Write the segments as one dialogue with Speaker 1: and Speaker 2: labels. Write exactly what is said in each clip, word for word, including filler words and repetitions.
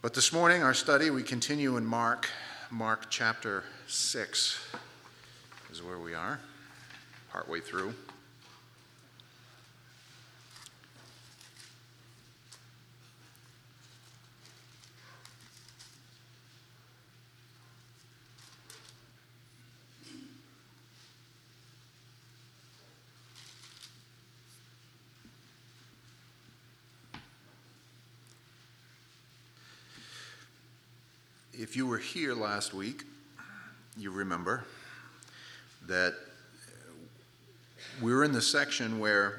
Speaker 1: But this morning, our study, we continue in Mark. Mark chapter six is where we are, partway through. If you were here last week, you remember that we were in the section where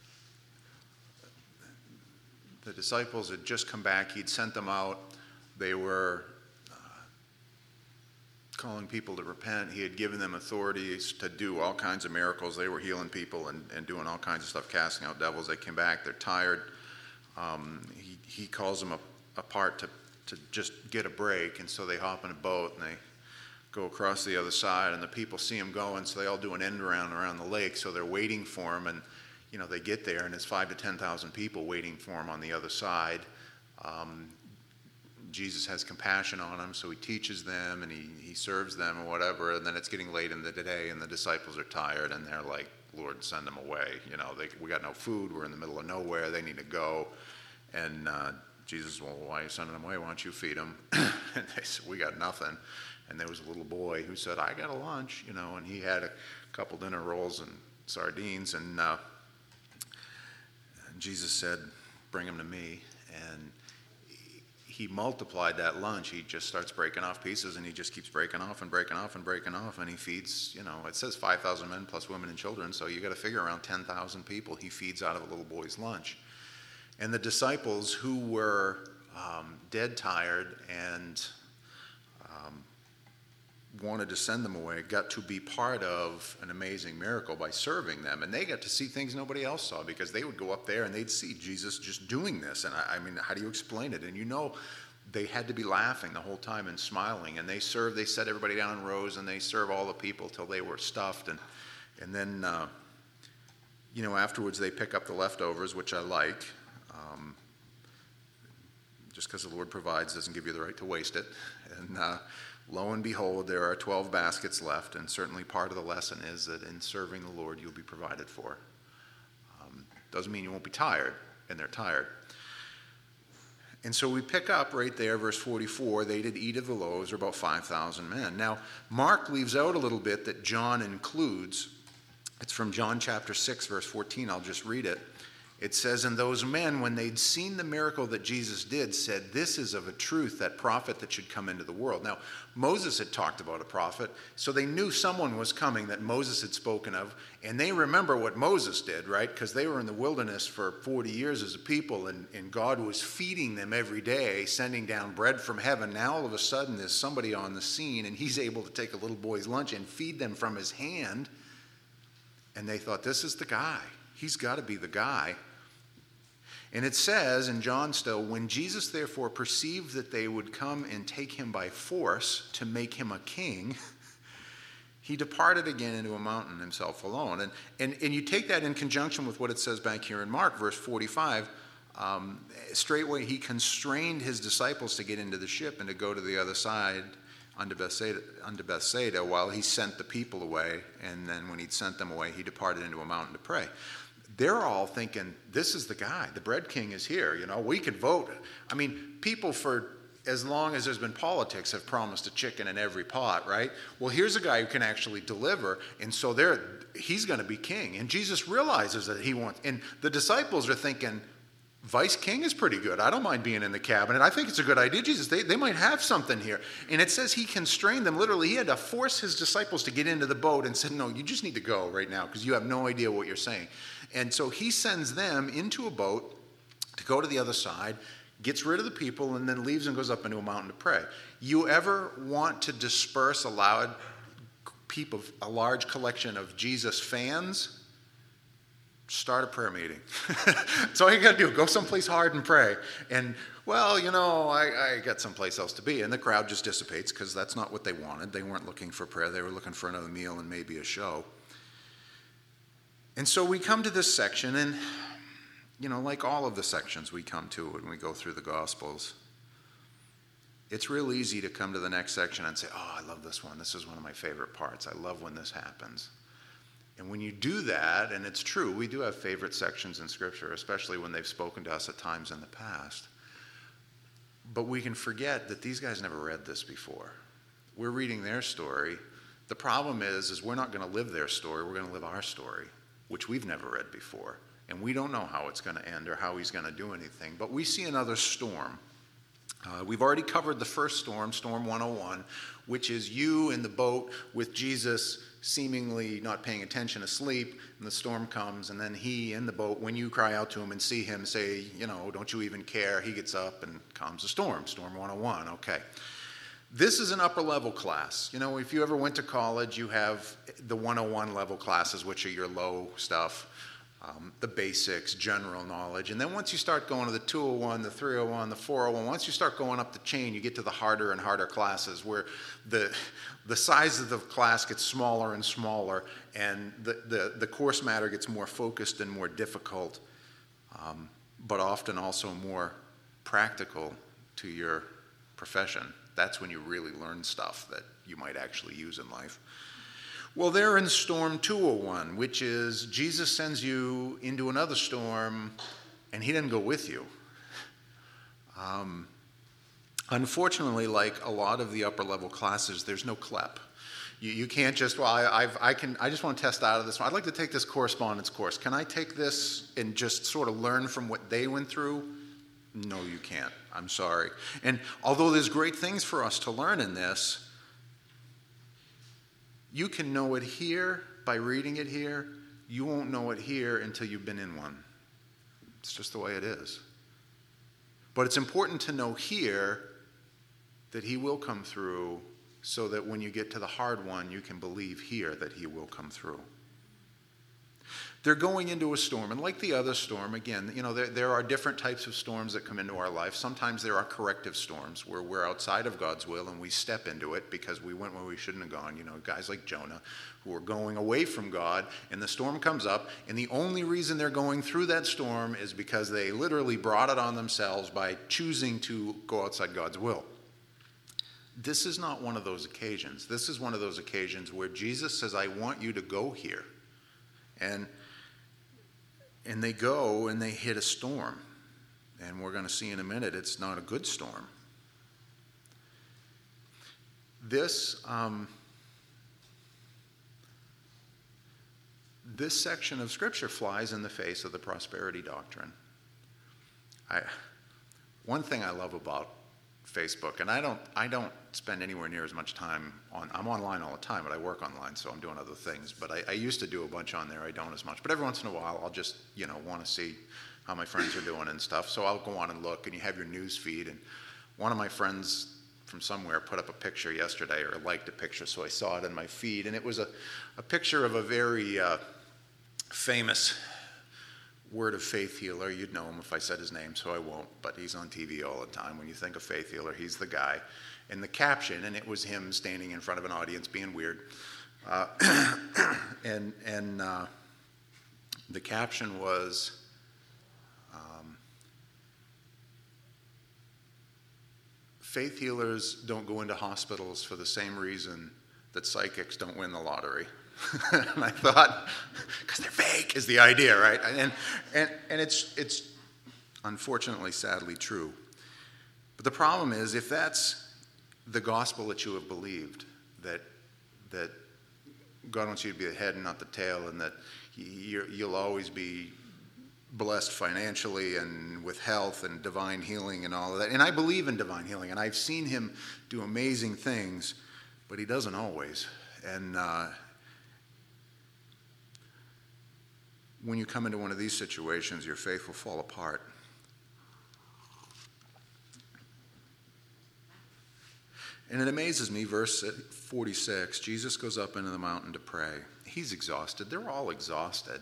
Speaker 1: the disciples had just come back. He'd sent them out. They were uh, calling people to repent. He had given them authorities to do all kinds of miracles. They were healing people and, and doing all kinds of stuff, casting out devils. They came back. They're tired. Um, he, he calls them up, apart to to just get a break, and so they hop in a boat and they go across the other side, and the people see him going, so they all do an end around around the lake, so they're waiting for him, and you know they get there, and it's five to ten thousand people waiting for him on the other side. Um, Jesus has compassion on them, so he teaches them and he, he serves them or whatever, and then it's getting late in the day, and the disciples are tired, and they're like, Lord, send them away. You know, they, we got no food, we're in the middle of nowhere, they need to go. And uh, Jesus, well, why are you sending them away? Why don't you feed them? And they said, we got nothing. And there was a little boy who said, I got a lunch, you know, and he had a couple dinner rolls and sardines. And uh, Jesus said, bring them to me. And he multiplied that lunch. He just starts breaking off pieces, and he just keeps breaking off and breaking off and breaking off. And he feeds, you know, it says five thousand men plus women and children. So you got to figure around ten thousand people he feeds out of a little boy's lunch. And the disciples who were um, dead tired and um, wanted to send them away got to be part of an amazing miracle by serving them. And they got to see things nobody else saw, because they would go up there and they'd see Jesus just doing this. And I, I mean, how do you explain it? And you know, they had to be laughing the whole time and smiling. And they served, they set everybody down in rows, and they serve all the people till they were stuffed. And, and then, uh, you know, afterwards they pick up the leftovers, which I like. Um, just because the Lord provides doesn't give you the right to waste it. And uh, lo and behold, there are twelve baskets left, and certainly part of the lesson is that in serving the Lord, you'll be provided for. Um, doesn't mean you won't be tired, and they're tired. And so we pick up right there, verse forty-four, they did eat of the loaves, or about five thousand men. Now, Mark leaves out a little bit that John includes. It's from John chapter six, verse fourteen. I'll just read it. It says, and those men, when they'd seen the miracle that Jesus did, said, this is of a truth, that prophet that should come into the world. Now, Moses had talked about a prophet, so they knew someone was coming that Moses had spoken of, and they remember what Moses did, right? Because they were in the wilderness for forty years as a people, and, and God was feeding them every day, sending down bread from heaven. Now, all of a sudden, there's somebody on the scene, and he's able to take a little boy's lunch and feed them from his hand, and they thought, this is the guy. He's got to be the guy. And it says in John still, when Jesus therefore perceived that they would come and take him by force to make him a king, he departed again into a mountain himself alone. And, and, and you take that in conjunction with what it says back here in Mark, verse forty-five. Um, straightway he constrained his disciples to get into the ship and to go to the other side unto Bethsaida, unto Bethsaida while he sent the people away. And then when he'd sent them away, he departed into a mountain to pray. They're all thinking, this is the guy. The bread king is here. You know, we could vote. I mean, people for as long as there's been politics have promised a chicken in every pot, right? Well, here's a guy who can actually deliver, and so they're, he's going to be king. And Jesus realizes that he wants, and the disciples are thinking, vice king is pretty good. I don't mind being in the cabinet. I think it's a good idea, Jesus. They, they might have something here. And it says he constrained them. Literally, he had to force his disciples to get into the boat and said, no, you just need to go right now because you have no idea what you're saying. And so he sends them into a boat to go to the other side, gets rid of the people, and then leaves and goes up into a mountain to pray. You ever want to disperse a loud people, a large collection of Jesus fans? Start a prayer meeting. That's all you got to do. Go someplace hard and pray. And, well, you know, I, I got someplace else to be. And the crowd just dissipates because that's not what they wanted. They weren't looking for prayer. They were looking for another meal and maybe a show. And so we come to this section, and, you know, like all of the sections we come to when we go through the Gospels, it's real easy to come to the next section and say, oh, I love this one. This is one of my favorite parts. I love when this happens. And when you do that, and it's true, we do have favorite sections in Scripture, especially when they've spoken to us at times in the past. But we can forget that these guys never read this before. We're reading their story. The problem is, is we're not going to live their story. We're going to live our story, which we've never read before. And we don't know how it's going to end or how he's going to do anything. But we see another storm. Uh, we've already covered the first storm, Storm one oh one, which is you in the boat with Jesus seemingly not paying attention, asleep, and the storm comes, and then he in the boat, when you cry out to him and see him, say, you know, don't you even care? He gets up and calms the storm, Storm one oh one, okay. This is an upper level class. You know, if you ever went to college, you have the one oh one level classes, which are your low stuff. Um, the basics, general knowledge. And then once you start going to the two oh one, the three oh one, the four oh one, once you start going up the chain, you get to the harder and harder classes where the the size of the class gets smaller and smaller, and the, the, the course matter gets more focused and more difficult, um, but often also more practical to your profession. That's when you really learn stuff that you might actually use in life. Well, they're in Storm two oh one, which is Jesus sends you into another storm, and he didn't go with you. Um, unfortunately, like a lot of the upper-level classes, there's no C L E P. You, you can't just, well, I, I've, I can, I just want to test out of this one. I'd like to take this correspondence course. Can I take this and just sort of learn from what they went through? No, you can't. I'm sorry. And although there's great things for us to learn in this, you can know it here by reading it here. You won't know it here until you've been in one. It's just the way it is. But it's important to know here that he will come through so that when you get to the hard one, you can believe here that he will come through. They're going into a storm, and like the other storm, again, you know, there, there are different types of storms that come into our life. Sometimes there are corrective storms where we're outside of God's will and we step into it because we went where we shouldn't have gone. You know, guys like Jonah who are going away from God, and the storm comes up, and the only reason they're going through that storm is because they literally brought it on themselves by choosing to go outside God's will. This is not one of those occasions. This is one of those occasions where Jesus says, I want you to go here. And And they go and they hit a storm. And we're going to see in a minute, it's not a good storm. This, um, this section of Scripture flies in the face of the prosperity doctrine. I, one thing I love about Facebook, and I don't, I don't spend anywhere near as much time on, I'm online all the time, but I work online, so I'm doing other things. But I, I used to do a bunch on there. I don't as much. But every once in a while, I'll just, you know, want to see how my friends are doing and stuff. So I'll go on and look, and you have your news feed. And one of my friends from somewhere put up a picture yesterday, or liked a picture, so I saw it in my feed. And it was a, a picture of a very uh, famous Word of Faith healer. You'd know him if I said his name, so I won't, but he's on T V all the time. When you think of faith healer, he's the guy. And the caption, and it was him standing in front of an audience being weird, uh, and and uh, the caption was, um, faith healers don't go into hospitals for the same reason that psychics don't win the lottery. And I thought, because they're fake, is the idea, right? And and and it's it's unfortunately, sadly true. But the problem is, if that's the gospel that you have believed, that that God wants you to be the head and not the tail, and that you're, you'll always be blessed financially and with health and divine healing and all of that. And I believe in divine healing, and I've seen him do amazing things, but he doesn't always. And uh, when you come into one of these situations, your faith will fall apart. And it amazes me, verse forty-six, Jesus goes up into the mountain to pray. He's exhausted. They're all exhausted.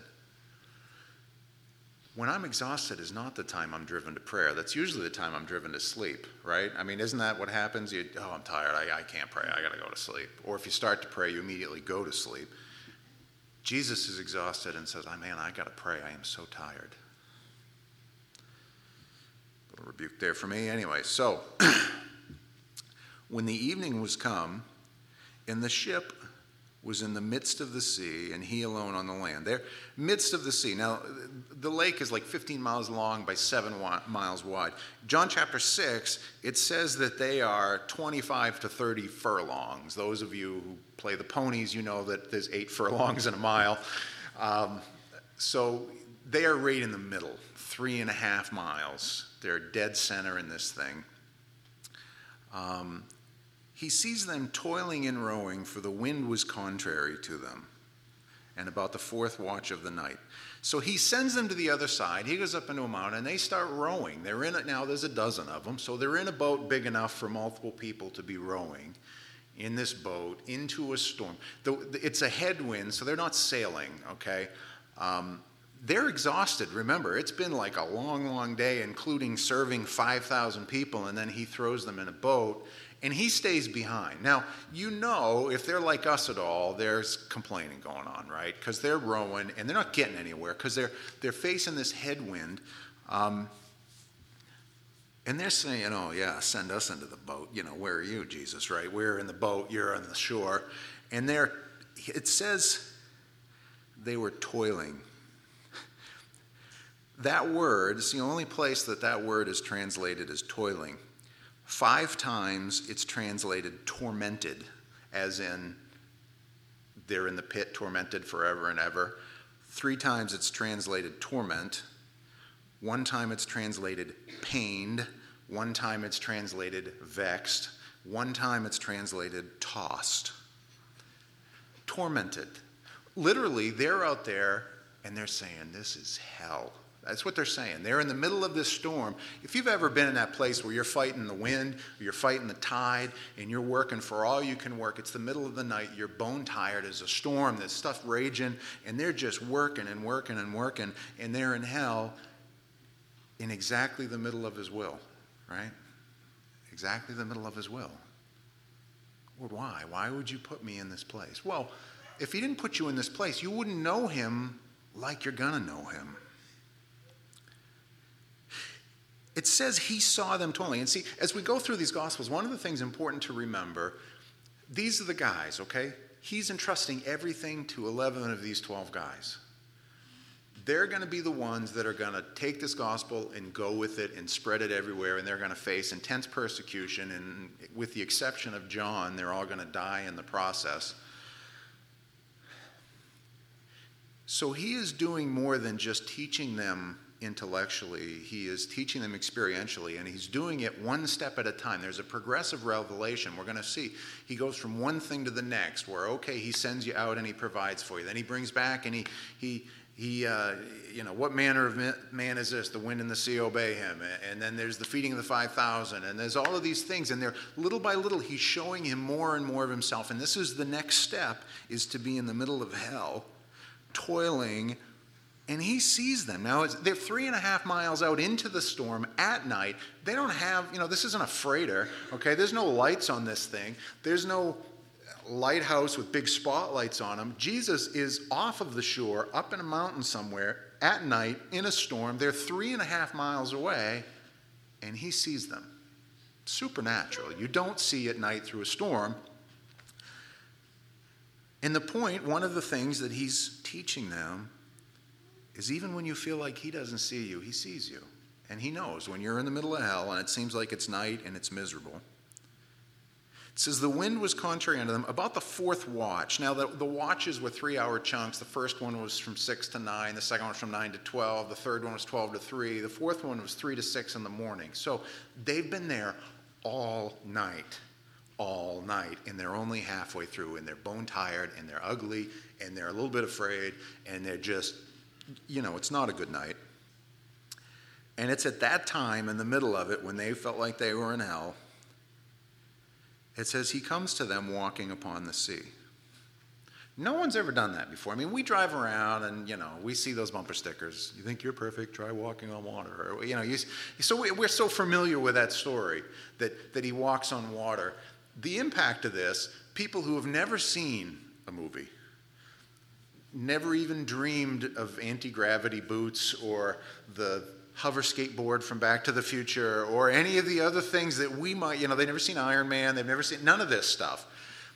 Speaker 1: When I'm exhausted is not the time I'm driven to prayer. That's usually the time I'm driven to sleep, right? I mean, isn't that what happens? You, oh, I'm tired. I, I can't pray. I got to go to sleep. Or if you start to pray, you immediately go to sleep. Jesus is exhausted and says, oh, man, I got to pray. I am so tired. A little rebuke there for me. Anyway, so when the evening was come, and the ship was in the midst of the sea, and he alone on the land. There, midst of the sea. Now, the lake is like fifteen miles long by seven wa- miles wide. John chapter six, it says that they are twenty-five to thirty furlongs. Those of you who play the ponies, you know that there's eight furlongs in a mile. Um, so they are right in the middle, three and a half miles. They're dead center in this thing. Um, He sees them toiling and rowing, for the wind was contrary to them, and about the fourth watch of the night. So he sends them to the other side. He goes up into a mountain, and they start rowing. They're in it now. There's a dozen of them. So they're in a boat big enough for multiple people to be rowing in this boat into a storm. The, it's a headwind, so they're not sailing, okay? Um, they're exhausted. Remember, it's been like a long, long day, including serving five thousand people, and then he throws them in a boat. And he stays behind. Now, you know, if they're like us at all, there's complaining going on, right? Because they're rowing, and they're not getting anywhere, because they're, they're facing this headwind. Um, and they're saying, oh, yeah, send us into the boat. You know, where are you, Jesus, right? We're in the boat, you're on the shore. And they're, it says they were toiling. That word, it's the only place that that word is translated as toiling. Five times it's translated tormented, as in they're in the pit, tormented forever and ever. Three times it's translated torment. One time it's translated pained. One time it's translated vexed. One time it's translated tossed. Tormented. Literally, they're out there and they're saying, this is hell. That's what they're saying. They're in the middle of this storm. If you've ever been in that place where you're fighting the wind, or you're fighting the tide, and you're working for all you can work, it's the middle of the night, you're bone tired, there's a storm, there's stuff raging, and they're just working and working and working, and they're in hell in exactly the middle of his will, right? Exactly the middle of his will. Well, why? Why would you put me in this place? Well, if he didn't put you in this place, you wouldn't know him like you're going to know him. It says he saw them toiling. And see, as we go through these Gospels, one of the things important to remember, these are the guys, okay? He's entrusting everything to eleven of these twelve guys. They're going to be the ones that are going to take this gospel and go with it and spread it everywhere, and they're going to face intense persecution, and with the exception of John, they're all going to die in the process. So he is doing more than just teaching them intellectually. He is teaching them experientially, and he's doing it one step at a time. There's a progressive revelation. We're going to see he goes from one thing to the next, where, okay, he sends you out and he provides for you. Then he brings back and he, he, he uh, you know, what manner of man is this? The wind and the sea obey him. And then there's the feeding of the five thousand, and there's all of these things, and they're little by little, he's showing him more and more of himself. And this is the next step, is to be in the middle of hell, toiling. And he sees them. Now, it's, they're three and a half miles out into the storm at night. They don't have, you know, this isn't a freighter, okay? There's no lights on this thing. There's no lighthouse with big spotlights on them. Jesus is off of the shore, up in a mountain somewhere, at night, in a storm. They're three and a half miles away, and he sees them. Supernatural. You don't see at night through a storm. And the point, one of the things that he's teaching them, is even when you feel like he doesn't see you, he sees you. And he knows when you're in the middle of hell and it seems like it's night and it's miserable. It says the wind was contrary unto them about the fourth watch. Now, the, the watches were three-hour chunks. The first one was from six to nine. The second one was from nine to twelve. The third one was twelve to three. The fourth one was three to six in the morning. So they've been there all night, all night, and they're only halfway through, and they're bone tired, and they're ugly, and they're a little bit afraid, and they're just, you know, it's not a good night. And it's at that time, in the middle of it, when they felt like they were in hell, it says he comes to them walking upon the sea. No one's ever done that before. I mean, we drive around and, you know, we see those bumper stickers. You think you're perfect? Try walking on water. Or, you know, you, so we, we're so familiar with that story that, that he walks on water. The impact of this, people who have never seen a movie, never even dreamed of anti-gravity boots or the hover skateboard from Back to the Future or any of the other things that we might, you know, they've never seen Iron Man, they've never seen none of this stuff.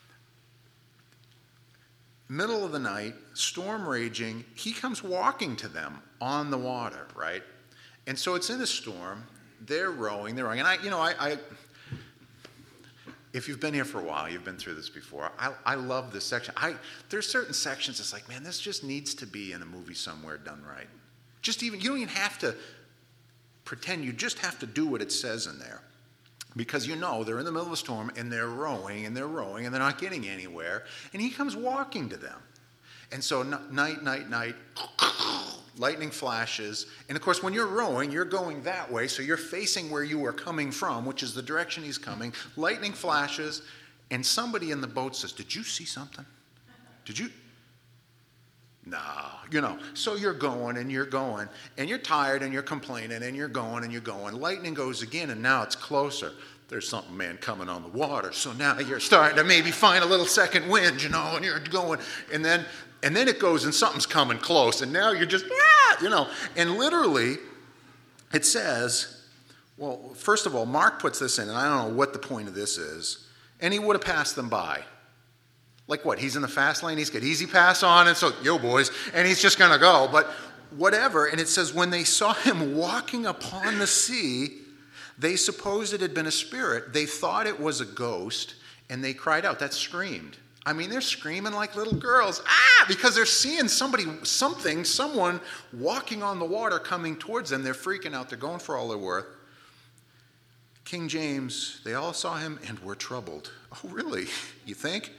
Speaker 1: Middle of the night, storm raging, he comes walking to them on the water, right? And so it's in a storm, they're rowing, they're rowing, and I, you know, I, I if you've been here for a while, you've been through this before, I, I love this section. I, there's certain sections, it's like, man, this just needs to be in a movie somewhere done right. Just even, you don't even have to pretend, you just have to do what it says in there. Because you know they're in the middle of a storm and they're rowing and they're rowing and they're not getting anywhere. And he comes walking to them. And so night, night, night, lightning flashes. And of course, when you're rowing, you're going that way. So you're facing where you are coming from, which is the direction he's coming. Lightning flashes. And somebody in the boat says, did you see something? Did you? No, you know, so you're going and you're going and you're tired and you're complaining and you're going and you're going. Lightning goes again and now it's closer. There's something, man, coming on the water. So now you're starting to maybe find a little second wind, you know, and you're going. And then and then it goes and something's coming close. And now you're just, ah, you know. And literally it says, well, first of all, Mark puts this in, and I don't know what the point of this is. And he would have passed them by. Like what? He's in the fast lane. He's got easy pass on. And so, yo, boys. And he's just going to go. But whatever. And it says, when they saw him walking upon the sea, they supposed it had been a spirit. They thought it was a ghost. And they cried out. That screamed. I mean, they're screaming like little girls. Ah! Because they're seeing somebody, something, someone walking on the water coming towards them. They're freaking out. They're going for all they're worth. King James, they all saw him and were troubled. Oh, really? You think?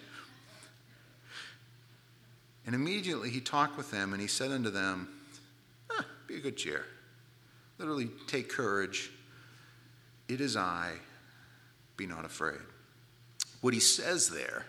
Speaker 1: And immediately he talked with them, and he said unto them, ah, be of good cheer. Literally, take courage. It is I. Be not afraid. What he says there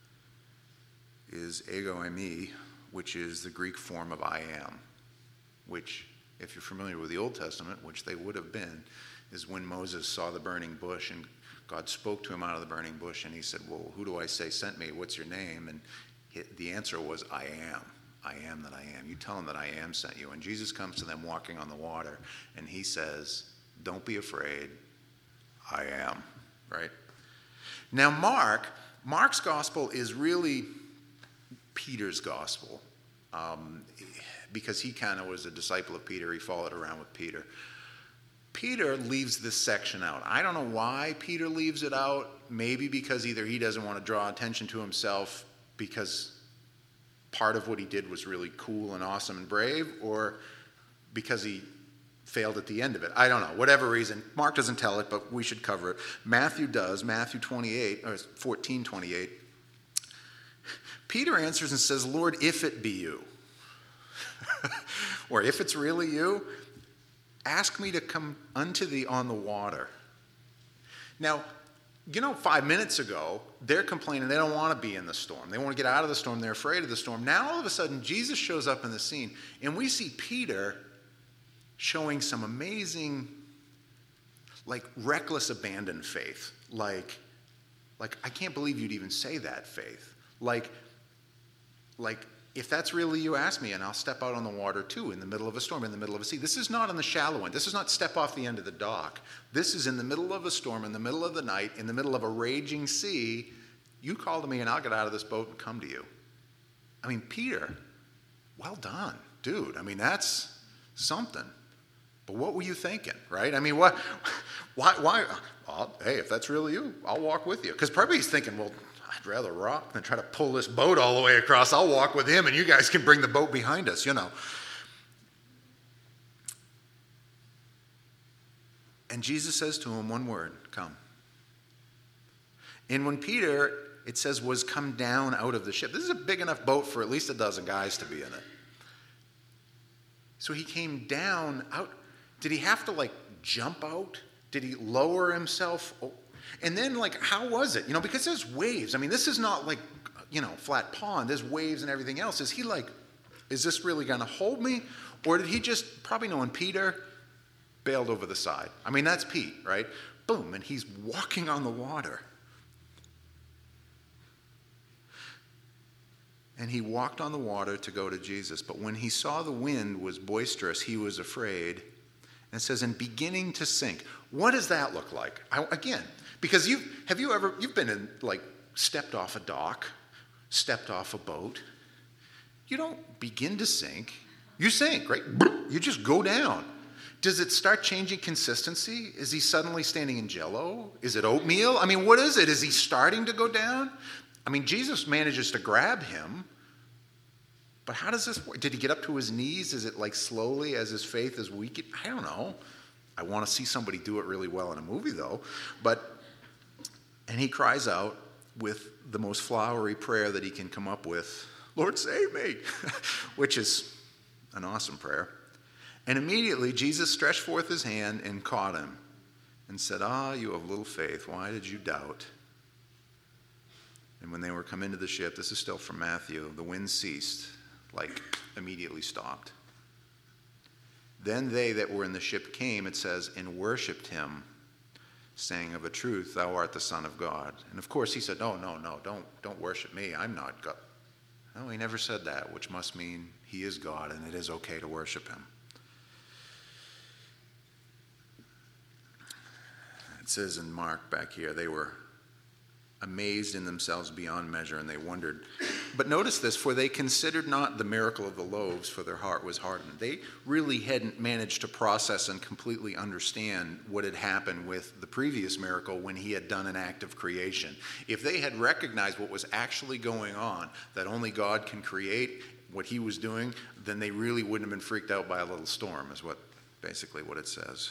Speaker 1: is ego eimi, which is the Greek form of I am, which, if you're familiar with the Old Testament, which they would have been, is when Moses saw the burning bush, and God spoke to him out of the burning bush, and he said, well, who do I say sent me? What's your name? And the answer was, I am. I am that I am. You tell them that I am sent you. And Jesus comes to them walking on the water, and he says, don't be afraid. I am. Right? Now, Mark, Mark's gospel is really Peter's gospel, um, because he kind of was a disciple of Peter. He followed around with Peter. Peter leaves this section out. I don't know why Peter leaves it out. Maybe because either he doesn't want to draw attention to himself because part of what he did was really cool and awesome and brave, or because he failed at the end of it. I don't know. Whatever reason. Mark doesn't tell it, but we should cover it. Matthew does. Matthew twenty-eight, or fourteen twenty-eight. Peter answers and says, Lord, if it be you, or if it's really you, ask me to come unto thee on the water. Now, you know, five minutes ago, they're complaining they don't want to be in the storm. They want to get out of the storm. They're afraid of the storm. Now, all of a sudden, Jesus shows up in the scene, and we see Peter showing some amazing, like, reckless abandoned faith. Like, like I can't believe you'd even say that faith. Like, like, if that's really you, ask me, and I'll step out on the water too, in the middle of a storm, in the middle of a sea. This is not on the shallow end. This is not step off the end of the dock. This is in the middle of a storm, in the middle of the night, in the middle of a raging sea. You call to me, and I'll get out of this boat and come to you. I mean, Peter, well done, dude. I mean, that's something. But what were you thinking, right? I mean, what? Why? Why? Well, hey, if that's really you, I'll walk with you. Because probably he's thinking, well, I'd rather rock than try to pull this boat all the way across. I'll walk with him, and you guys can bring the boat behind us, you know. And Jesus says to him one word, come. And when Peter, it says, was come down out of the ship. This is a big enough boat for at least a dozen guys to be in it. So he came down out. Did he have to, like, jump out? Did he lower himself? And then, like, how was it? You know, because there's waves. I mean, this is not like, you know, flat pond. There's waves and everything else. Is he like, is this really going to hold me? Or did he just, probably knowing Peter, bailed over the side? I mean, that's Pete, right? Boom, and he's walking on the water. And he walked on the water to go to Jesus. But when he saw the wind was boisterous, he was afraid. And it says, and beginning to sink. What does that look like? I, again, because you have you ever, you've been in, like, stepped off a dock, stepped off a boat. You don't begin to sink. You sink, right? You just go down. Does it start changing consistency? Is he suddenly standing in Jell-O? Is it oatmeal? I mean, what is it? Is he starting to go down? I mean, Jesus manages to grab him. But how does this work? Did he get up to his knees? Is it like slowly as his faith is weak? I don't know. I want to see somebody do it really well in a movie, though. But, and he cries out with the most flowery prayer that he can come up with, Lord, save me, which is an awesome prayer. And immediately Jesus stretched forth his hand and caught him and said, ah, you have little faith. Why did you doubt? And when they were come into the ship, this is still from Matthew, the wind ceased, like immediately stopped. Then they that were in the ship came, it says, and worshipped him, saying, of a truth, thou art the Son of God. And of course he said, no, no, no, don't, don't worship me. I'm not God. No, he never said that, which must mean he is God and it is okay to worship him. It says in Mark back here, they were amazed in themselves beyond measure, and they wondered. But notice this, for they considered not the miracle of the loaves, for their heart was hardened. They really hadn't managed to process and completely understand what had happened with the previous miracle when he had done an act of creation. If they had recognized what was actually going on, that only God can create what he was doing, then they really wouldn't have been freaked out by a little storm, is what basically what it says.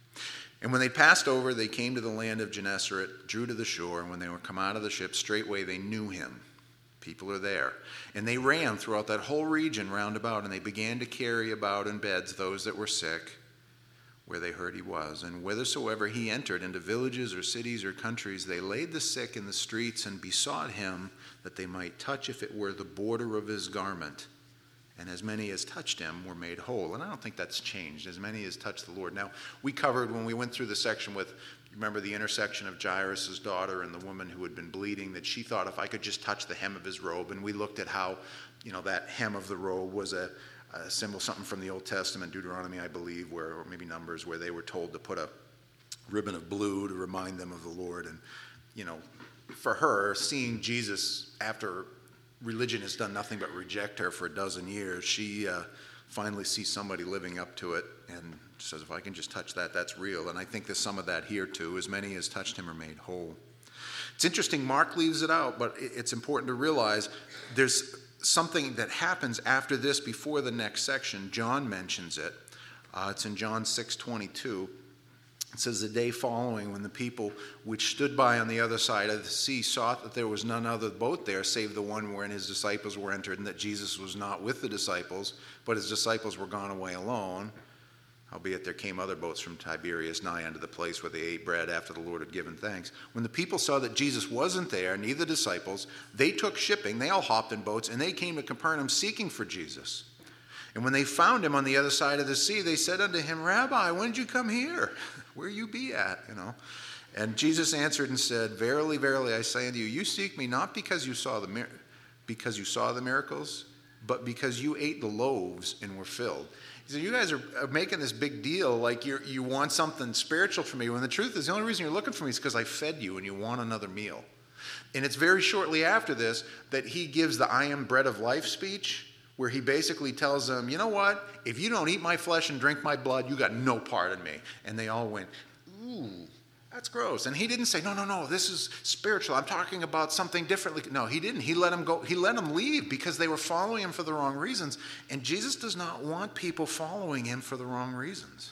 Speaker 1: And when they passed over, they came to the land of Gennesaret, drew to the shore, and when they were come out of the ship, straightway they knew him. People are there. And they ran throughout that whole region round about, and they began to carry about in beds those that were sick, where they heard he was. And whithersoever he entered, into villages or cities or countries, they laid the sick in the streets and besought him that they might touch, if it were the border of his garment. And as many as touched him were made whole. And I don't think that's changed. As many as touched the Lord. Now, we covered when we went through the section with, remember the intersection of Jairus' daughter and the woman who had been bleeding, that she thought if I could just touch the hem of his robe. And we looked at how, you know, that hem of the robe was a, a symbol, something from the Old Testament, Deuteronomy, I believe, where, or maybe Numbers, where they were told to put a ribbon of blue to remind them of the Lord. And, you know, for her, seeing Jesus after religion has done nothing but reject her for a dozen years, she uh, finally sees somebody living up to it and says, if I can just touch that, that's real. And I think there's some of that here too. As many as touched him are made whole. It's interesting, Mark leaves it out, but it's important to realize there's something that happens after this before the next section. John mentions it. Uh, it's in John six twenty-two. It says, the day following, when the people which stood by on the other side of the sea saw that there was none other boat there save the one wherein his disciples were entered, and that Jesus was not with the disciples, but his disciples were gone away alone. Howbeit there came other boats from Tiberias nigh unto the place where they ate bread after the Lord had given thanks. When the people saw that Jesus wasn't there, neither the disciples, they took shipping, they all hopped in boats, and they came to Capernaum seeking for Jesus. And when they found him on the other side of the sea, they said unto him, Rabbi, when did you come here? Where you be at? You know. And Jesus answered and said, Verily, verily, I say unto you, you seek me not because you saw the mir- because you saw the miracles, but because you ate the loaves and were filled. He said, you guys are making this big deal like you you want something spiritual from me, when the truth is the only reason you're looking for me is because I fed you and you want another meal. And it's very shortly after this that he gives the I am bread of life speech, where he basically tells them, you know what? If you don't eat my flesh and drink my blood, you got no part in me. And they all went, ooh, that's gross. And he didn't say, no, no, no, this is spiritual. I'm talking about something differently. No, he didn't. He let them go. He let them leave because they were following him for the wrong reasons. And Jesus does not want people following him for the wrong reasons.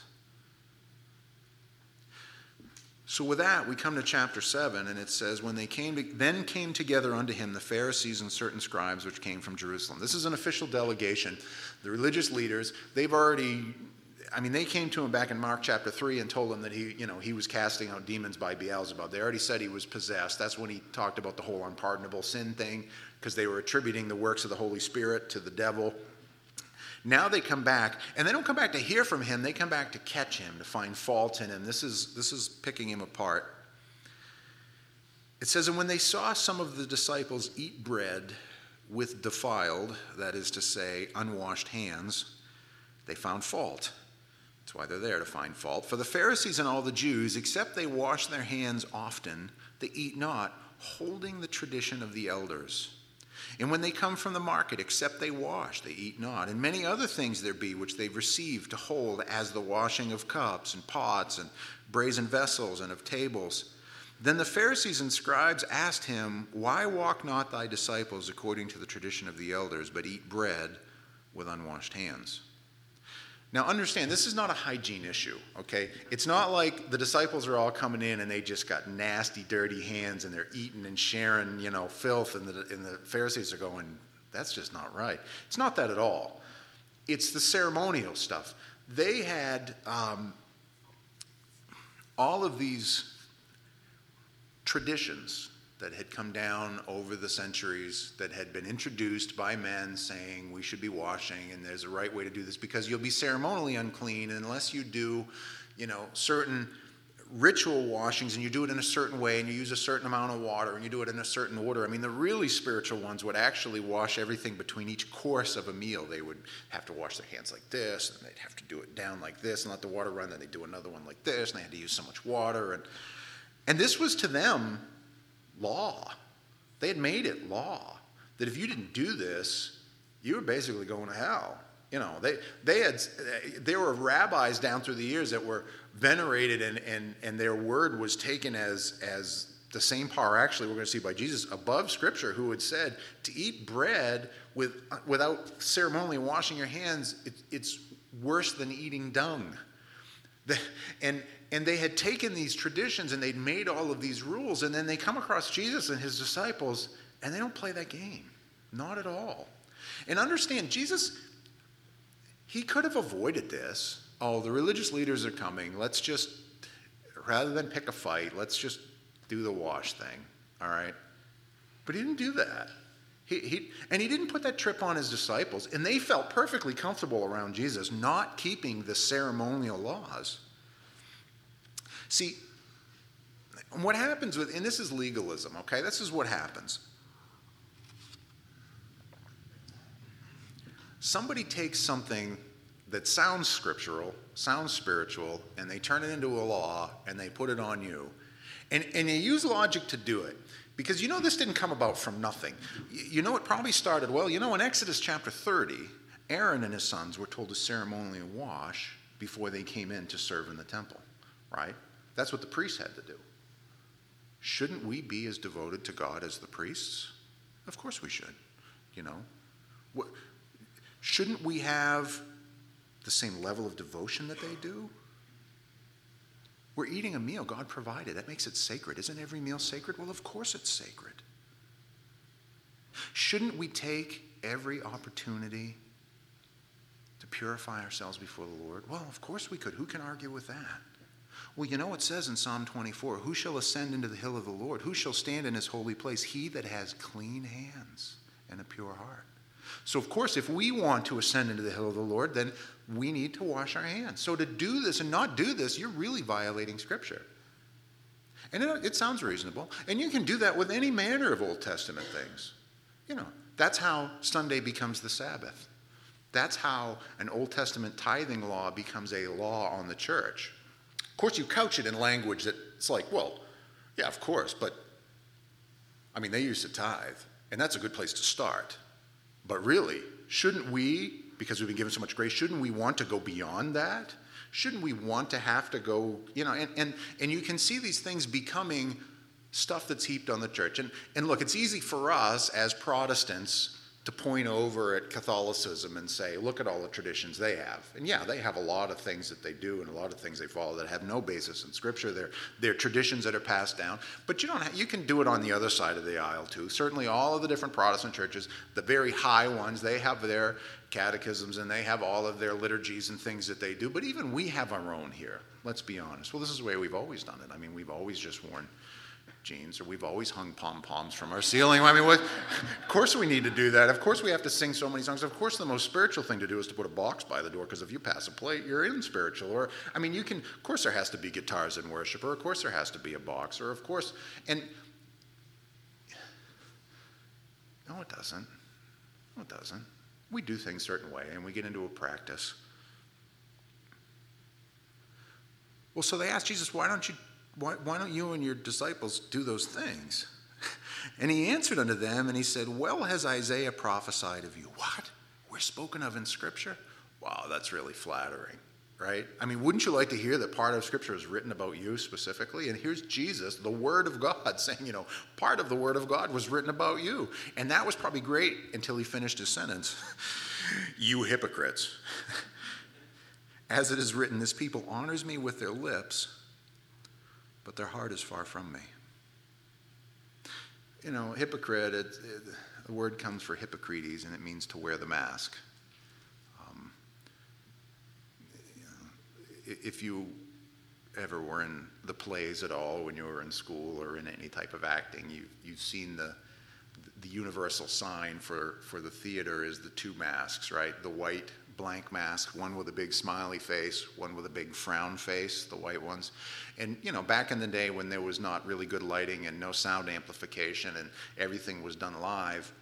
Speaker 1: So with that, we come to chapter seven, and it says, when they came to, then came together unto him the Pharisees and certain scribes which came from Jerusalem. This is an official delegation. The religious leaders, they've already, I mean, they came to him back in Mark chapter three and told him that he, you know, he was casting out demons by Beelzebub. They already said he was possessed. That's when he talked about the whole unpardonable sin thing, because they were attributing the works of the Holy Spirit to the devil. Now they come back, and they don't come back to hear from him. They come back to catch him, to find fault in him. This is, this is picking him apart. It says, and when they saw some of the disciples eat bread with defiled, that is to say, unwashed hands, they found fault. That's why they're there, to find fault. For the Pharisees and all the Jews, except they wash their hands often, they eat not, holding the tradition of the elders. And when they come from the market, except they wash, they eat not. And many other things there be which they've received to hold, as the washing of cups and pots and brazen vessels and of tables. Then the Pharisees and scribes asked him, Why walk not thy disciples according to the tradition of the elders, but eat bread with unwashed hands? Now understand, this is not a hygiene issue, okay? It's not like the disciples are all coming in and they just got nasty, dirty hands and they're eating and sharing, you know, filth, and the, and the Pharisees are going, that's just not right. It's not that at all. It's the ceremonial stuff. They had um, all of these traditions that had come down over the centuries, that had been introduced by men saying we should be washing and there's a right way to do this because you'll be ceremonially unclean unless you do, you know, certain ritual washings, and you do it in a certain way and you use a certain amount of water and you do it in a certain order. I mean, the really spiritual ones would actually wash everything between each course of a meal. They would have to wash their hands like this, and they'd have to do it down like this and let the water run, then they'd do another one like this, and they had to use so much water. And, and this was to them law. They had made it law that if you didn't do this, you were basically going to hell. You know, they they had there were rabbis down through the years that were venerated, and and and their word was taken as as the same power, actually, we're going to see by Jesus above Scripture, who had said to eat bread with without ceremonially washing your hands, it, it's worse than eating dung. The, and and they had taken these traditions and they'd made all of these rules, and then they come across Jesus and his disciples, and they don't play that game. Not at all. And understand, Jesus, he could have avoided this. Oh, the religious leaders are coming. Let's just, rather than pick a fight, let's just do the wash thing. All right? But he didn't do that. He, he, and he didn't put that trip on his disciples, and they felt perfectly comfortable around Jesus, not keeping the ceremonial laws. See, what happens with, and this is legalism, okay? This is what happens. Somebody takes something that sounds scriptural, sounds spiritual, and they turn it into a law, and they put it on you. And, and they use logic to do it. Because you know this didn't come about from nothing. You know it probably started, well, you know in Exodus chapter thirty, Aaron and his sons were told to ceremonially wash before they came in to serve in the temple, right? That's what the priests had to do. Shouldn't we be as devoted to God as the priests? Of course we should, you know. What, shouldn't we have the same level of devotion that they do? We're eating a meal God provided. That makes it sacred. Isn't every meal sacred? Well, of course it's sacred. Shouldn't we take every opportunity to purify ourselves before the Lord? Well, of course we could. Who can argue with that? Well, you know what it says in Psalm twenty-four, who shall ascend into the hill of the Lord? Who shall stand in his holy place? He that has clean hands and a pure heart. So, of course, if we want to ascend into the hill of the Lord, then we need to wash our hands. So to do this and not do this, you're really violating Scripture. And it, it sounds reasonable. And you can do that with any manner of Old Testament things. You know, that's how Sunday becomes the Sabbath. That's how an Old Testament tithing law becomes a law on the church. Of course, you couch it in language that it's like, well, yeah, of course, but, I mean, they used to tithe, and that's a good place to start. But really, shouldn't we, because we've been given so much grace, shouldn't we want to go beyond that? Shouldn't we want to have to go, you know, and, and, and you can see these things becoming stuff that's heaped on the church. And, and look, it's easy for us as Protestants to point over at Catholicism and say, look at all the traditions they have. And yeah, they have a lot of things that they do and a lot of things they follow that have no basis in Scripture. They're, they're traditions that are passed down. But you don't have, you can do it on the other side of the aisle too. Certainly all of the different Protestant churches, the very high ones, they have their catechisms and they have all of their liturgies and things that they do. But even we have our own here. Let's be honest. Well, this is the way we've always done it. I mean, we've always just worn jeans, or we've always hung pom-poms from our ceiling. I mean, what, of course we need to do that. Of course we have to sing so many songs. Of course the most spiritual thing to do is to put a box by the door, because if you pass a plate, you're in spiritual. Or, I mean, you can, of course there has to be guitars in worship, or of course there has to be a box, or of course, and no, it doesn't. No, it doesn't. We do things a certain way, and we get into a practice. Well, so they asked Jesus, why don't you, why, why don't you and your disciples do those things? And he answered unto them, and he said, well has Isaiah prophesied of you. What? We're spoken of in Scripture? Wow, that's really flattering, right? I mean, wouldn't you like to hear that part of Scripture is written about you specifically? And here's Jesus, the Word of God, saying, you know, part of the Word of God was written about you. And that was probably great until he finished his sentence. You hypocrites. As it is written, this people honors me with their lips, but their heart is far from me. You know, hypocrite, it, it, the word comes for Hippocrates, and it means to wear the mask. Um, you know, if you ever were in the plays at all when you were in school or in any type of acting, you, you've seen the the universal sign for, for the theater is the two masks, right? The white blank mask, one with a big smiley face, one with a big frown face, the white ones. And, you know, back in the day when there was not really good lighting and no sound amplification and everything was done live,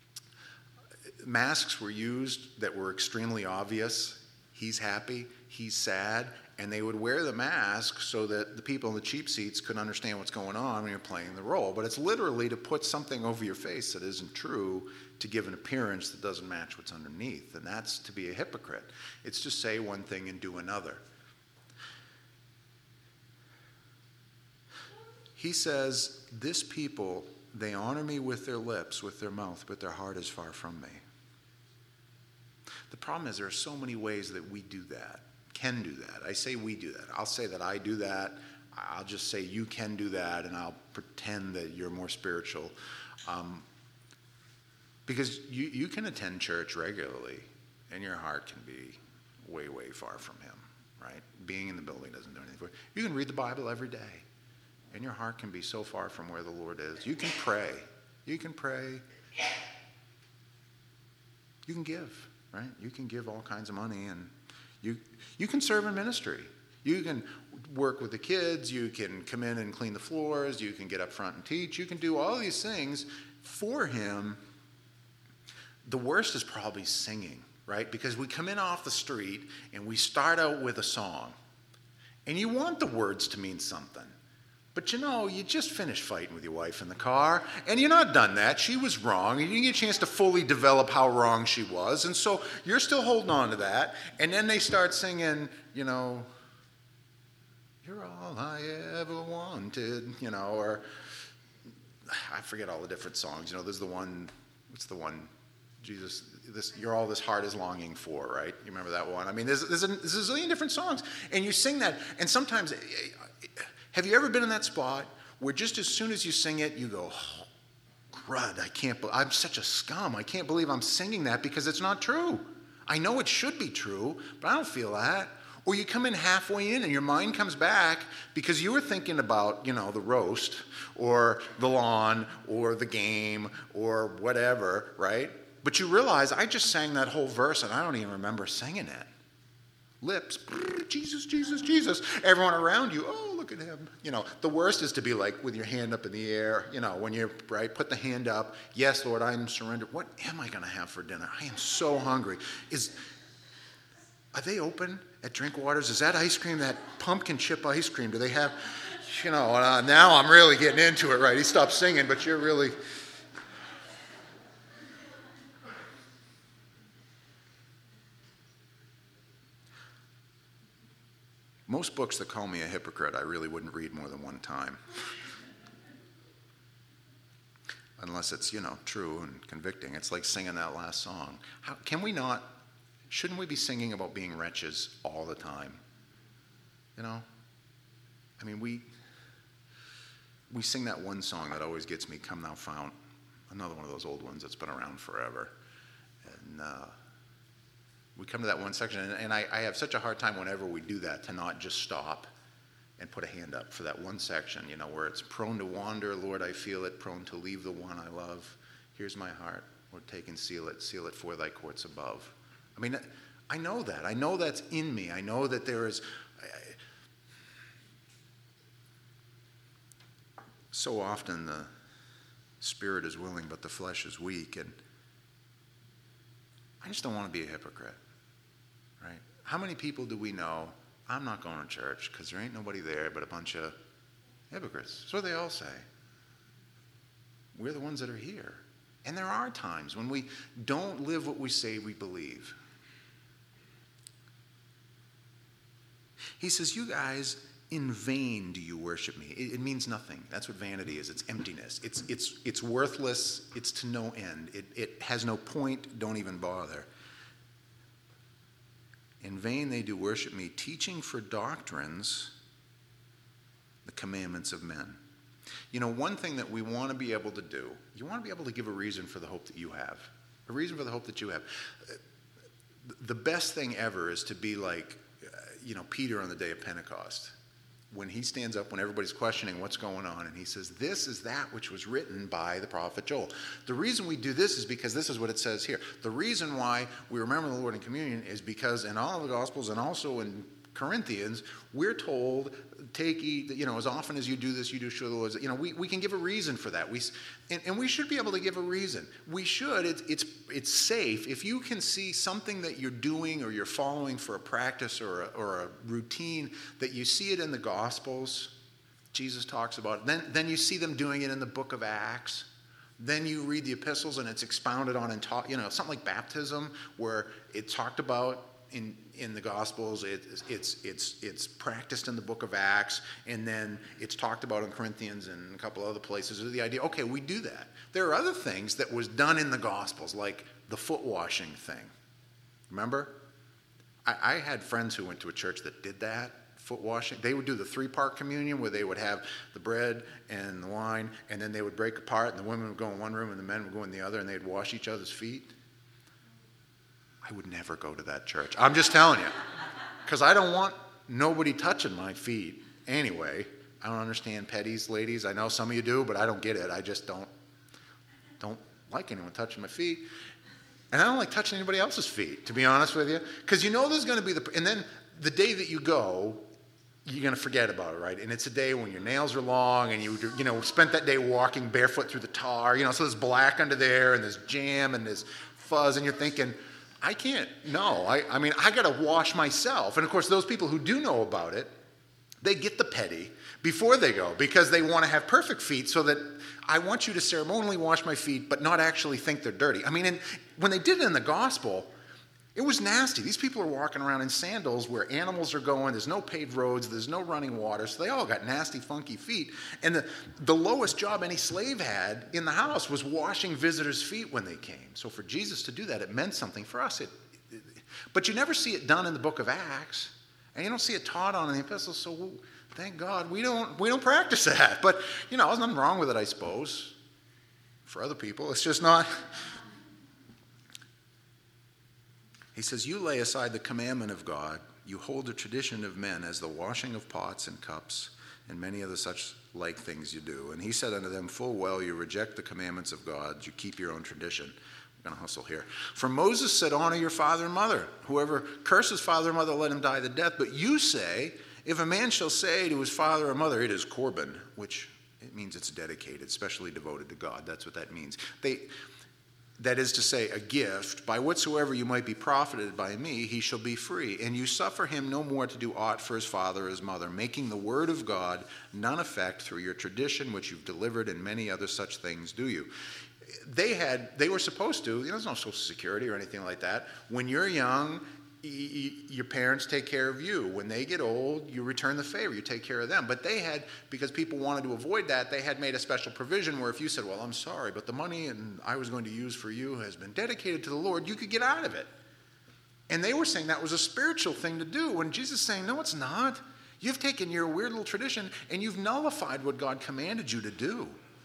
Speaker 1: masks were used that were extremely obvious. He's happy, he's sad, and they would wear the mask so that the people in the cheap seats could understand what's going on when you're playing the role. But it's literally to put something over your face that isn't true to give an appearance that doesn't match what's underneath. And that's to be a hypocrite. It's to say one thing and do another. He says, this people, they honor me with their lips, with their mouth, but their heart is far from me. The problem is there are so many ways that we do that. Can do that. I say we do that. I'll say that I do that. I'll just say you can do that, and I'll pretend that you're more spiritual. Um, because you, you can attend church regularly, and your heart can be way, way far from him, right? Being in the building doesn't do anything for you. You can read the Bible every day, and your heart can be so far from where the Lord is. You can pray. You can pray. You can give, right? You can give all kinds of money, and You you can serve in ministry. You can work with the kids. You can come in and clean the floors. You can get up front and teach. You can do all these things for him. The worst is probably singing, right? Because we come in off the street and we start out with a song. And you want the words to mean something. But you know, you just finished fighting with your wife in the car, and you're not done that. She was wrong, and you didn't get a chance to fully develop how wrong she was, and so you're still holding on to that. And then they start singing, you know, you're all I ever wanted, you know, or I forget all the different songs. You know, there's the one, what's the one, Jesus, this, you're all this heart is longing for, right? You remember that one? I mean, there's, there's, a, there's a zillion different songs, and you sing that, and sometimes... Have you ever been in that spot where just as soon as you sing it, you go, oh, crud, I can't, be- I'm such a scum. I can't believe I'm singing that because it's not true. I know it should be true, but I don't feel that. Or you come in halfway in and your mind comes back because you were thinking about, you know, the roast or the lawn or the game or whatever, right? But you realize I just sang that whole verse and I don't even remember singing it. Lips, Jesus, Jesus, Jesus. Everyone around you, oh, look at him. You know, the worst is to be like with your hand up in the air, you know, when you're, right, put the hand up. Yes, Lord, I am surrendered. What am I going to have for dinner? I am so hungry. Is, are they open at Drinkwaters? Is that ice cream, that pumpkin chip ice cream? Do they have, you know, uh, now I'm really getting into it, right? He stopped singing, but you're really... Most books that call me a hypocrite, I really wouldn't read more than one time. Unless it's, you know, true and convicting. It's like singing that last song. How, can we not, shouldn't we be singing about being wretches all the time? You know? I mean, we, we sing that one song that always gets me, Come Thou Fount. Another one of those old ones that's been around forever. And, uh, we come to that one section, and, and I, I have such a hard time whenever we do that to not just stop and put a hand up for that one section, you know, where it's prone to wander, Lord, I feel it, prone to leave the one I love. Here's my heart, Lord, take and seal it, seal it for thy courts above. I mean, I know that. I know that's in me. I know that there is... I, so often the spirit is willing, but the flesh is weak, and I just don't want to be a hypocrite. Right? How many people do we know? I'm not going to church because there ain't nobody there but a bunch of hypocrites. That's what they all say. We're the ones that are here. And there are times when we don't live what we say we believe. He says, you guys, in vain do you worship me. It, it means nothing. That's what vanity is. It's emptiness. It's, it's, it's worthless. It's to no end. It, it has no point. Don't even bother. In vain they do worship me, teaching for doctrines the commandments of men. You know, one thing that we want to be able to do, you want to be able to give a reason for the hope that you have. A reason for the hope that you have. The best thing ever is to be like, you know, Peter on the day of Pentecost. When he stands up, when everybody's questioning what's going on, and he says, this is that which was written by the prophet Joel. The reason we do this is because this is what it says here. The reason why we remember the Lord in communion is because in all of the Gospels and also in Corinthians, we're told, take, eat, you know, as often as you do this, you do show the Lord. You know, we, we can give a reason for that. We, and, and we should be able to give a reason. We should. It's, it's, it's safe. If you can see something that you're doing or you're following for a practice or a, or a routine, that you see it in the Gospels, Jesus talks about it. Then, then you see them doing it in the book of Acts. Then you read the epistles and it's expounded on and taught, you know, something like baptism where it's talked about in in the Gospels, it, it's it's it's practiced in the book of Acts, and then it's talked about in Corinthians and a couple other places. The idea, okay, we do that. There are other things that was done in the Gospels, like the foot washing thing. Remember? I, I had friends who went to a church that did that, foot washing. They would do the three-part communion where they would have the bread and the wine, and then they would break apart, and the women would go in one room and the men would go in the other, and they'd wash each other's feet. I would never go to that church. I'm just telling you. Because I don't want nobody touching my feet. Anyway, I don't understand petties, ladies. I know some of you do, but I don't get it. I just don't, don't like anyone touching my feet. And I don't like touching anybody else's feet, to be honest with you. Because you know there's going to be the... And then the day that you go, you're going to forget about it, right? And it's a day when your nails are long and you, you know, spent that day walking barefoot through the tar. You know, so there's black under there and there's jam and there's fuzz. And you're thinking... I can't, no. I, I mean, I got to wash myself. And, of course, those people who do know about it, they get the petty before they go because they want to have perfect feet so that I want you to ceremonially wash my feet but not actually think they're dirty. I mean, and when they did it in the gospel, it was nasty. These people are walking around in sandals where animals are going. There's no paved roads. There's no running water. So they all got nasty, funky feet. And the, the lowest job any slave had in the house was washing visitors' feet when they came. So for Jesus to do that, it meant something for us. It, it, but you never see it done in the book of Acts. And you don't see it taught on in the epistles. So thank God we don't, we don't practice that. But, you know, there's nothing wrong with it, I suppose. For other people, it's just not... He says, you lay aside the commandment of God, you hold the tradition of men as the washing of pots and cups, and many other such like things you do. And he said unto them, full well, you reject the commandments of God, you keep your own tradition. I'm going to hustle here. For Moses said, honor your father and mother. Whoever curses father and mother, let him die the death. But you say, if a man shall say to his father or mother, it is Corban, which it means it's dedicated, specially devoted to God. That's what that means. They... That is to say, a gift, by whatsoever you might be profited by me, he shall be free. And you suffer him no more to do aught for his father or his mother, making the word of God none effect through your tradition, which you've delivered, and many other such things do you. They had, they were supposed to, you know, there's no Social Security or anything like that. When you're young, your parents take care of you. When they get old, you return the favor. You take care of them. But they had, because people wanted to avoid that, they had made a special provision where if you said, well, I'm sorry, but the money and I was going to use for you has been dedicated to the Lord, you could get out of it. And they were saying that was a spiritual thing to do. When Jesus is saying, no, it's not. You've taken your weird little tradition and you've nullified what God commanded you to do.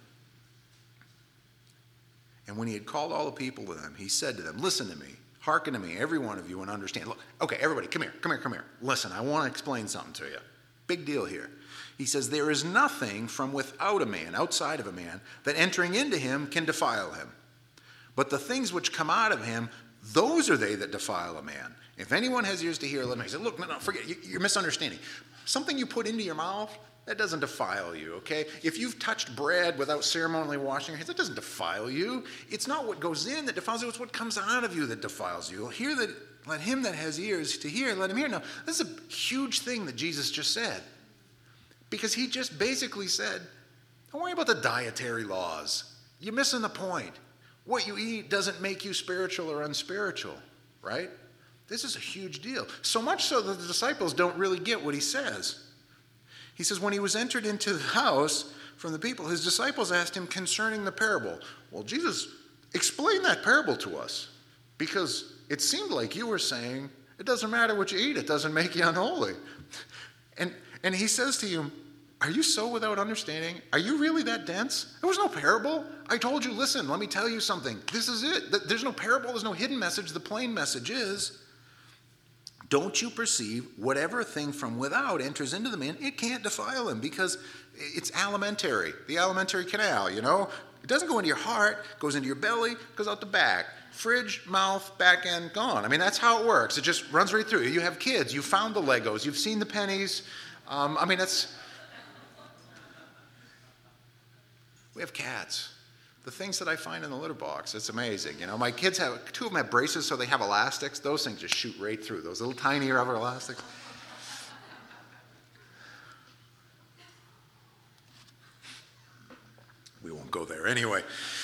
Speaker 1: And when he had called all the people to them, he said to them, listen to me. Hearken to me, every one of you, and understand. Look, okay, everybody, come here, come here, come here. Listen, I want to explain something to you. Big deal here. He says, there is nothing from without a man, outside of a man, that entering into him can defile him. But the things which come out of him, those are they that defile a man. If anyone has ears to hear, let him. He said, look, no, no, forget, you're misunderstanding. Something you put into your mouth, that doesn't defile you, okay? If you've touched bread without ceremonially washing your hands, that doesn't defile you. It's not what goes in that defiles you, it's what comes out of you that defiles you. Here that Let him that has ears to hear, let him hear. Now, this is a huge thing that Jesus just said. Because he just basically said, don't worry about the dietary laws. You're missing the point. What you eat doesn't make you spiritual or unspiritual, right? This is a huge deal. So much so that the disciples don't really get what he says. He says, when he was entered into the house from the people, his disciples asked him concerning the parable. Well, Jesus, explain that parable to us. Because it seemed like you were saying, it doesn't matter what you eat, it doesn't make you unholy. And, and he says to you, are you so without understanding? Are you really that dense? There was no parable. I told you, listen, let me tell you something. This is it. There's no parable. There's no hidden message. The plain message is, don't you perceive whatever thing from without enters into the man, it can't defile him because it's alimentary. The alimentary canal, you know. It doesn't go into your heart, it goes into your belly, goes out the back. Fridge, mouth, back end, gone. I mean, that's how it works. It just runs right through. You have kids. You found the Legos. You've seen the pennies. Um, I mean, that's... We have cats. The things that I find in the litter box, it's amazing. You know, my kids have, two of them have braces, so they have elastics. Those things just shoot right through. Those little tiny rubber elastics. We won't go there anyway.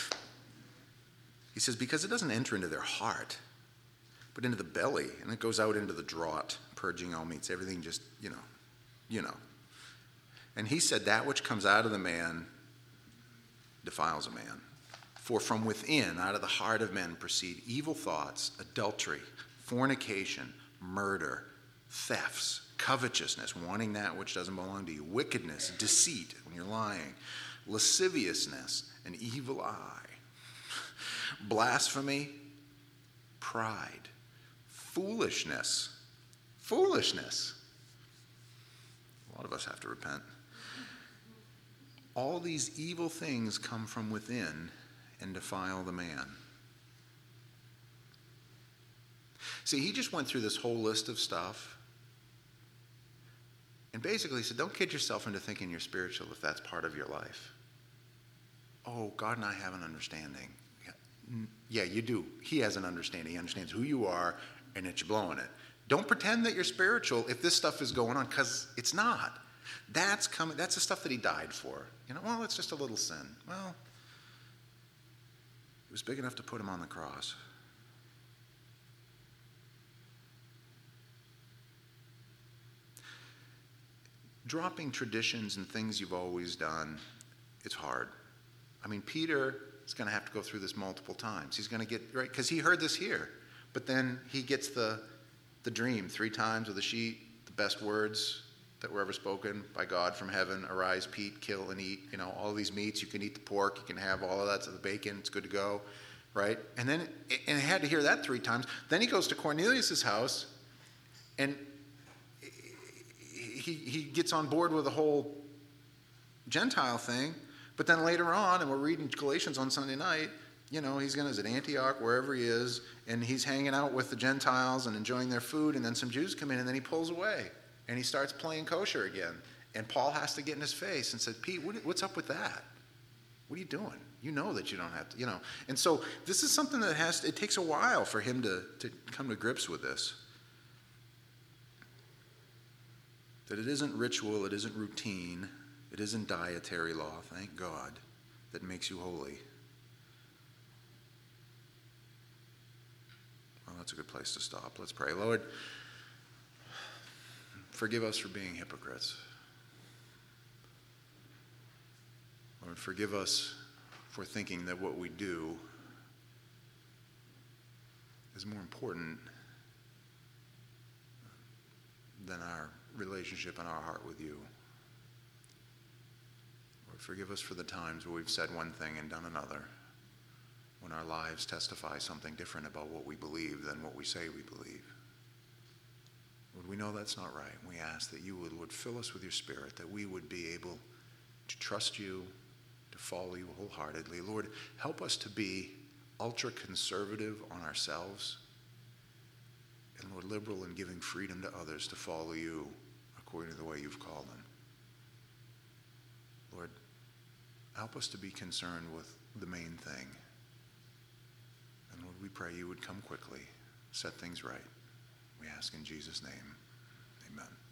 Speaker 1: He says, because it doesn't enter into their heart, but into the belly, and it goes out into the draught, purging all meats, everything just, you know, you know. And he said, that which comes out of the man defiles a man. For from within, out of the heart of men, proceed evil thoughts, adultery, fornication, murder, thefts, covetousness, wanting that which doesn't belong to you, wickedness, deceit, when you're lying, lasciviousness, an evil eye, blasphemy, pride, foolishness, foolishness. A lot of us have to repent. All these evil things come from within and defile the man. See, he just went through this whole list of stuff and basically said, don't kid yourself into thinking you're spiritual if that's part of your life. Oh, God and I have an understanding. Yeah, you do. He has an understanding. He understands who you are and that you're blowing it. Don't pretend that you're spiritual if this stuff is going on, because it's not. That's coming. That's the stuff that he died for. You know, well, it's just a little sin. Well, it was big enough to put him on the cross. Dropping traditions and things you've always done, it's hard. I mean, Peter is going to have to go through this multiple times. He's going to get, right, because he heard this here. But then he gets the, the dream three times with a sheet, the best words that were ever spoken by God from heaven. Arise, Pete, kill and eat. You know, all these meats. You can eat the pork. You can have all of that, so the bacon. It's good to go, right? And then, and he had to hear that three times. Then he goes to Cornelius' house, and he he gets on board with the whole Gentile thing. But then later on, and we're reading Galatians on Sunday night, you know, he's going to at Antioch, wherever he is, and he's hanging out with the Gentiles and enjoying their food, and then some Jews come in, and then he pulls away, and he starts playing kosher again. And Paul has to get in his face and said, Pete, what, what's up with that? What are you doing? You know that you don't have to, you know. And so this is something that has, it takes a while for him to, to come to grips with this. That it isn't ritual, it isn't routine, it isn't dietary law, thank God, that makes you holy. Well, that's a good place to stop. Let's pray. Lord, forgive us for being hypocrites. Lord, forgive us for thinking that what we do is more important than our relationship and our heart with you. Lord, forgive us for the times where we've said one thing and done another, when our lives testify something different about what we believe than what we say we believe. Lord, we know that's not right. We ask that you would, Lord, fill us with your Spirit, that we would be able to trust you, to follow you wholeheartedly. Lord, help us to be ultra-conservative on ourselves, and Lord, liberal in giving freedom to others to follow you according to the way you've called them. Lord, help us to be concerned with the main thing. And Lord, we pray you would come quickly, set things right. We ask in Jesus' name. Amen.